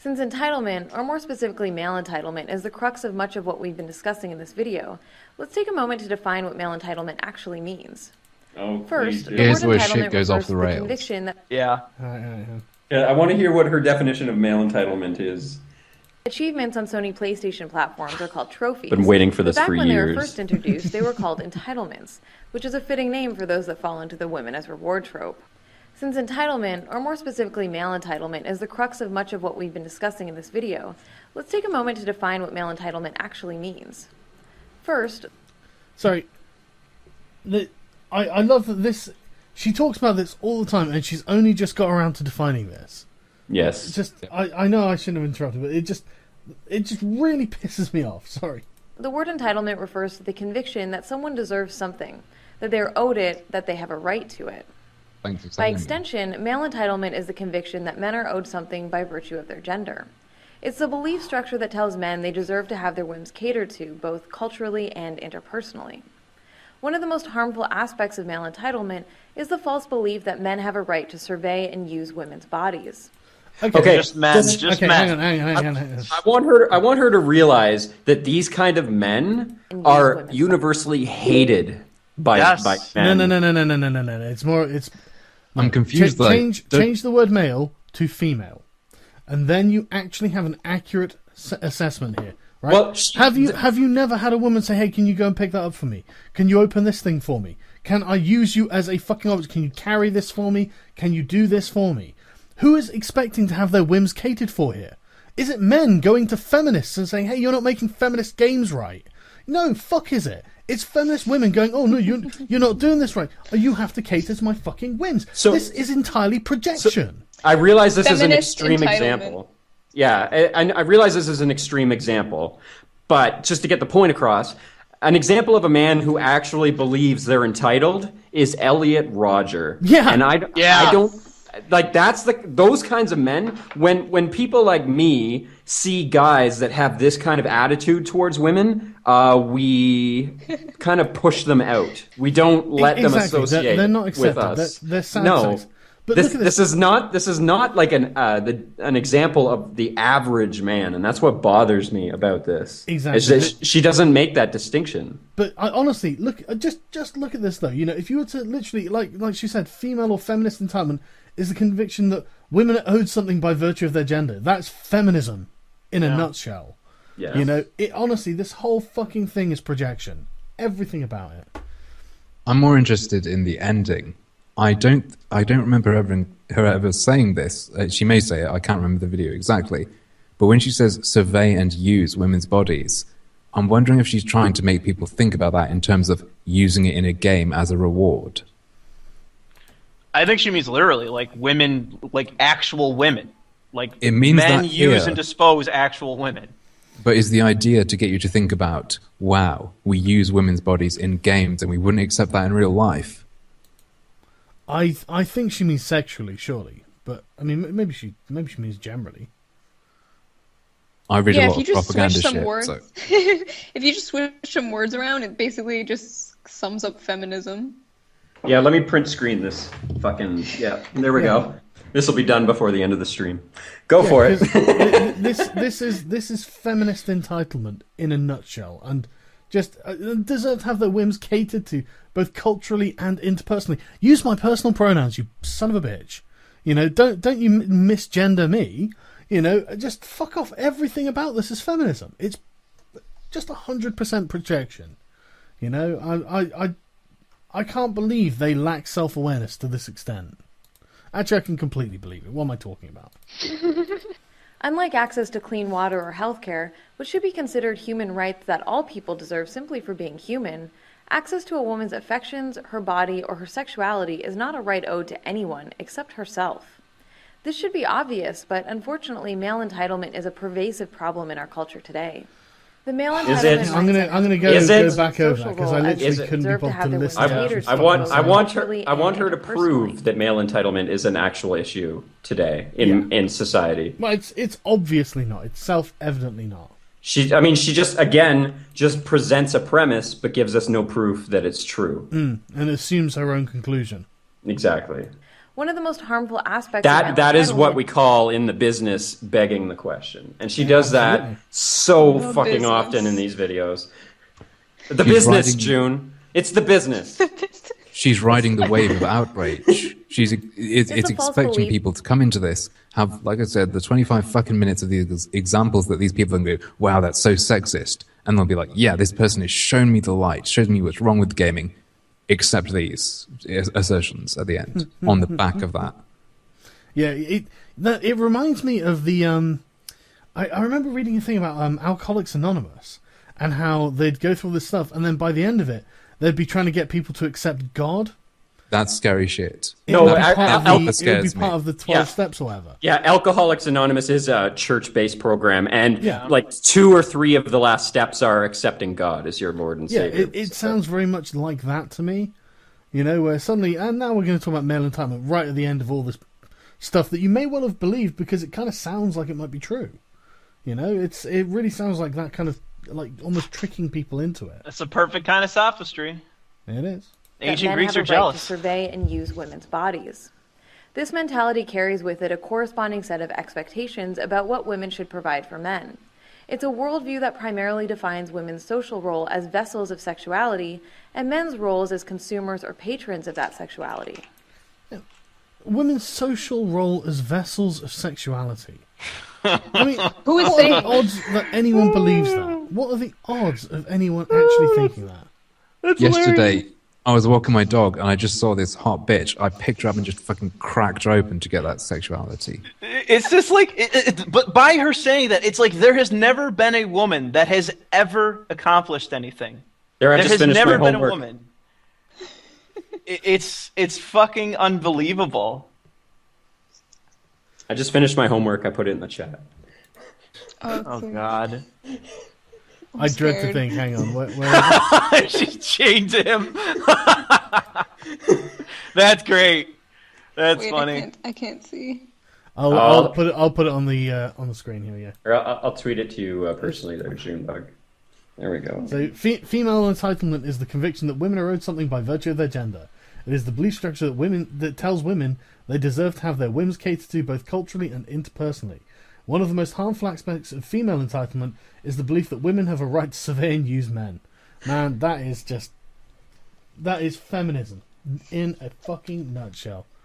Since entitlement, or more specifically male entitlement, is the crux of much of what we've been discussing in this video, let's take a moment to define what male entitlement actually means. First, the Here's word where entitlement shit goes refers off the to rails. the conviction that Yeah. I want to hear what her definition of male entitlement is. achievements on Sony PlayStation platforms are called trophies. Been waiting for this But back for when they were years. first introduced, they were called entitlements, which is a fitting name for those that fall into the women as reward trope. Since entitlement, or more specifically male entitlement, is the crux of much of what we've been discussing in this video, let's take a moment to define what male entitlement actually means. First, Sorry. I love that this... She talks about this all the time, and she's only just got around to defining this. Yes. It's just, I know I shouldn't have interrupted, but it just really pisses me off. Sorry. the word entitlement refers to the conviction that someone deserves something, that they're owed it, that they have a right to it. Thanks for By telling me. extension, male entitlement is the conviction that men are owed something by virtue of their gender. It's the belief structure that tells men they deserve to have their whims catered to, both culturally and interpersonally. One of the most harmful aspects of male entitlement is the false belief that men have a right to survey and use women's bodies. Okay, Just men. Just okay, men. hang on. I want her to realize that these kind of men And use are women's universally hated by Yes. by men. No. It's more. I'm confused. though. Change the word male to female, and then you actually have an accurate assessment here, right? Well, have you never had a woman say, "Hey, can you go and pick that up for me? Can you open this thing for me? Can I use you as a fucking object? Can you carry this for me? Can you do this for me?" Who is expecting to have their whims catered for here? Is it men going to feminists and saying, "Hey, you're not making feminist games right"? No, fuck is it? It's feminist women going, "Oh no, you're not doing this right. Oh, you have to cater to my fucking whims." So- this is entirely projection. I realize this is an Feminist extreme entitlement. example. Yeah, I realize this is an extreme example, but just to get the point across, an example of a man who actually believes they're entitled is Elliot Rodger. Yeah. And I Yeah. don't like those kinds of men. When people like me see guys that have this kind of attitude towards women, we kind of push them out. We don't let them Exactly. associate They're not with accepted. us. They're sad no. sacks. But This, look at this. this is not like an example of the average man, and that's what bothers me about this. Exactly. Is that she doesn't make that distinction. But I honestly look. Just look at this though. You know, if you were to literally, like she said, female or feminist entitlement is the conviction that women are owed something by virtue of their gender. That's feminism in a nutshell. Yeah. You know, honestly, this whole fucking thing is projection. Everything about it. I'm more interested in the ending. I don't remember her ever saying this. She may say it. I can't remember the video exactly. But when she says survey and use women's bodies, I'm wondering if she's trying to make people think about that in terms of using it in a game as a reward. I think she means literally, like women, like actual women. Like It means men that use here. and dispose actual women. But is the idea to get you to think about, wow, we use women's bodies in games and we wouldn't accept that in real life? I think she means sexually, surely. But I mean, maybe she means generally. I read Yeah, a if lot you of just propaganda switch some shit. words, So. if you just switch some words around, it basically just sums up feminism. Yeah, let me print screen this fucking there we go. This will be done before the end of the stream. Go for it. 'Cause this is feminist entitlement in a nutshell, and just deserve to have their whims catered to, both culturally and interpersonally. Use my personal pronouns, you son of a bitch. You know, don't you misgender me. You know, just fuck off. Everything about this is feminism. It's just 100% projection. You know, I can't believe they lack self-awareness to this extent. Actually, I can completely believe it. What am I talking about? Unlike access to clean water or healthcare, which should be considered human rights that all people deserve simply for being human, access to a woman's affections, her body, or her sexuality is not a right owed to anyone except herself. This should be obvious, but unfortunately male entitlement is a pervasive problem in our culture today. The male Is entitlement it? I'm gonna go Is it? back over that social because I role as literally they couldn't be deserve to bothered have to their list women's it out. haters I both want culturally her to and prove interpersonally. that male entitlement is an actual issue today in society. Well, it's obviously not. It's self-evidently not. She just presents a premise but gives us no proof that it's true. And assumes her own conclusion. Exactly. One of the most harmful aspects of That is what entitlement- we call in the business begging the question, and she does that so The fucking business. often in these videos. The She's business, riding- June. It's the business. She's riding the wave of outrage. It's a false expecting belief. people to come into this, have, like I said, the 25 fucking minutes of these examples that these people can go, wow, that's so sexist. And they'll be like, yeah, this person has shown me the light, shows me what's wrong with gaming, except these assertions at the end, on the back of that. Yeah, it reminds me of the I remember reading a thing about Alcoholics Anonymous and how they'd go through all this stuff, and then by the end of it, they'd be trying to get people to accept God. That's scary shit. No, It would be I- part of that the- it would be scares part me. of the 12 Yeah. steps or whatever. Yeah, Alcoholics Anonymous is a church-based program, and Yeah. like 2 or 3 of the last steps are accepting God as your Lord and Yeah, Savior. it sounds very much like that to me. You know, where suddenly, and now we're going to talk about male entitlement right at the end of all this stuff that you may well have believed because it kind of sounds like it might be true. You know, it really sounds like that kind of, like, almost tricking people into it. That's the perfect kind of sophistry. It is. that Ancient men Greeks have are a right jealous. to survey and use women's bodies. This mentality carries with it a corresponding set of expectations about what women should provide for men. It's a worldview that primarily defines women's social role as vessels of sexuality and men's roles as consumers or patrons of that sexuality. Women's social role as vessels of sexuality. I mean, Who is what are saying? the odds that anyone believes that? What are the odds of anyone actually thinking that? Yesterday, I was walking my dog and I just saw this hot bitch. I picked her up and just fucking cracked her open to get that sexuality. It's just like, but by her saying that, it's like there has never been a woman that has ever accomplished anything. There, I There just has finished never my been homework. a woman. It's fucking unbelievable. I just finished my homework. I put it in the chat. Oh God. I dread to scared. think, hang on, where She chained him. That's great. That's Wait, funny. I can't see. I'll put it on the screen here, yeah. Or I'll tweet it to you personally there, Junebug. There we go. So, female entitlement is the conviction that women are owed something by virtue of their gender. It is the belief structure that tells women they deserve to have their whims catered to both culturally and interpersonally. One of the most harmful aspects of female entitlement is the belief that women have a right to survey and use men. Man, that is feminism in a fucking nutshell.